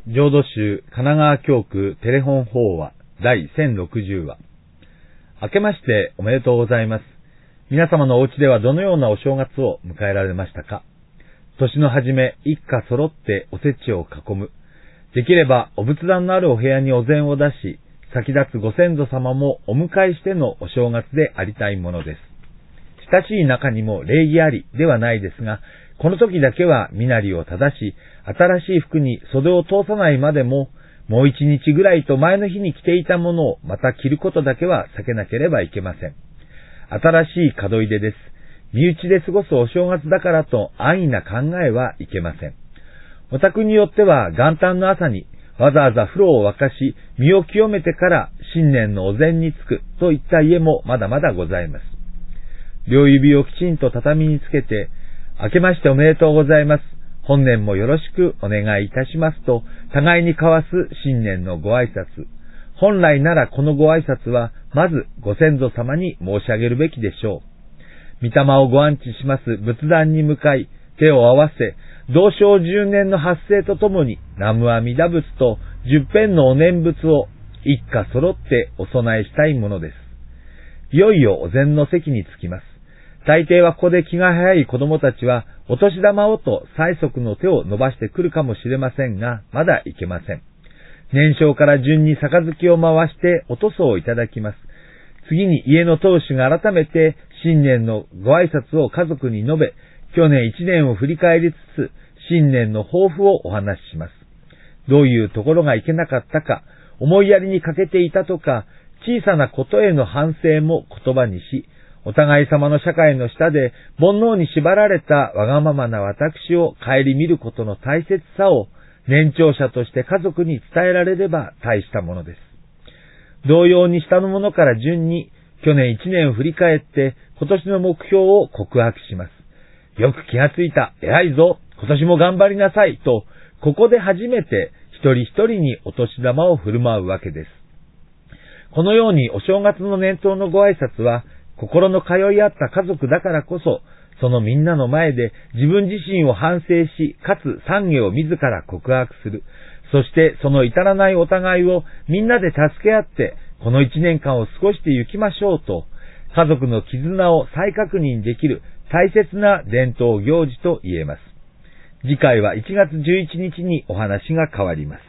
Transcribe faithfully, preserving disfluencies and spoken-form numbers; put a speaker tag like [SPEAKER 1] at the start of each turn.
[SPEAKER 1] 浄土宗神奈川教区テレフォン法話第せんろくじゅうわ。明けましておめでとうございます。皆様のお家ではどのようなお正月を迎えられましたか？年の初め、一家揃っておせちを囲む。できればお仏壇のあるお部屋にお膳を出し、先立つご先祖様もお迎えしてのお正月でありたいものです。親しい中にも礼儀ありではないですが、この時だけは身なりを正し、新しい服に袖を通さないまでも、もう一日ぐらいと前の日に着ていたものをまた着ることだけは避けなければいけません。新しい門出です。身内で過ごすお正月だからと安易な考えはいけません。お宅によっては元旦の朝にわざわざ風呂を沸かし、身を清めてから新年のお膳につくといった家もまだまだございます。両指をきちんと畳につけて、明けましておめでとうございます。本年もよろしくお願いいたしますと、互いに交わす新年のご挨拶。本来ならこのご挨拶は、まずご先祖様に申し上げるべきでしょう。御霊をご安置します仏壇に向かい、手を合わせ、同正十年の発生とともに、南無阿弥陀仏と十遍のお念仏を一家揃ってお供えしたいものです。いよいよお膳の席につきます。大抵はここで気が早い子供たちは、お年玉をと催促の手を伸ばしてくるかもしれませんが、まだいけません。年少から順に杯を回してお塗装をいただきます。次に家の当主が改めて新年のご挨拶を家族に述べ、去年一年を振り返りつつ、新年の抱負をお話しします。どういうところがいけなかったか、思いやりに欠けていたとか、小さなことへの反省も言葉にし、お互い様の社会の下で煩悩に縛られたわがままな私を顧みることの大切さを年長者として家族に伝えられれば大したものです。同様に下の者から順に去年一年を振り返って今年の目標を告白します。よく気がついた、偉いぞ、今年も頑張りなさいと、ここで初めて一人一人にお年玉を振る舞うわけです。このようにお正月の年頭のご挨拶は、心の通い合った家族だからこそ、そのみんなの前で自分自身を反省し、かつ懺悔を自ら告白する。そしてその至らないお互いをみんなで助け合って、この一年間を過ごして行きましょうと、家族の絆を再確認できる大切な伝統行事と言えます。次回はいちがつじゅういちにちにお話が変わります。